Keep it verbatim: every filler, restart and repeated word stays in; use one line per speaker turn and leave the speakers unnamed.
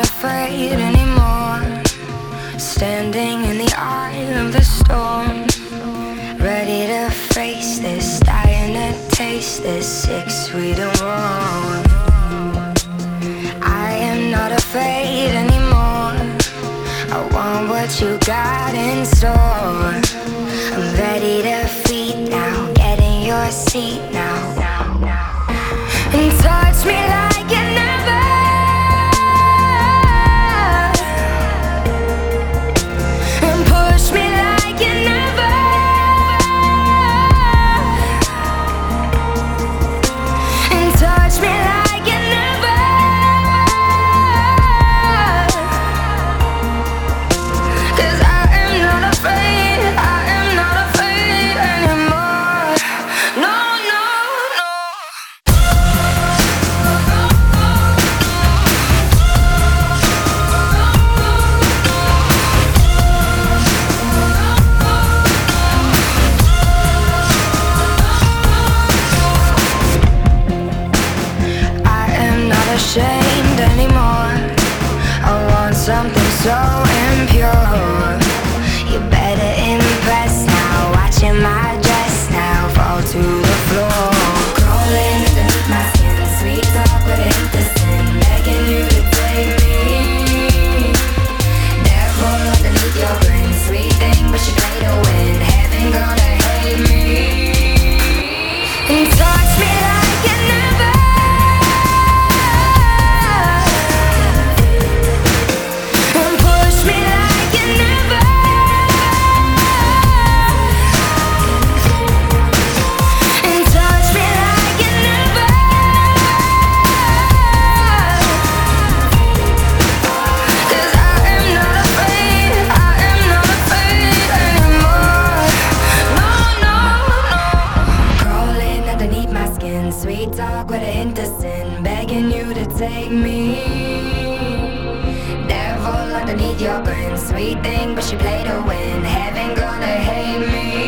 afraid anymore. Standing in the eye of the storm, ready to face this, dying to taste this, sick, sweet and warm. I am not afraid anymore. I want what you got in store. I'm ready to feed now, get in your seat now, and touch me like you never. Ashamed anymore. I want something so impure. You better impress now. Watching my dress now fall to the floor. Crawling underneath my skin, sweet talk but innocent, begging you to take me. Devil underneath your grin, sweet thing but you play to win. Heaven gonna hate me. And touch me like you never. Sweet talk with an innocent, begging you to take me. Devil underneath your grin, sweet thing but she play to win. Heaven gonna hate me.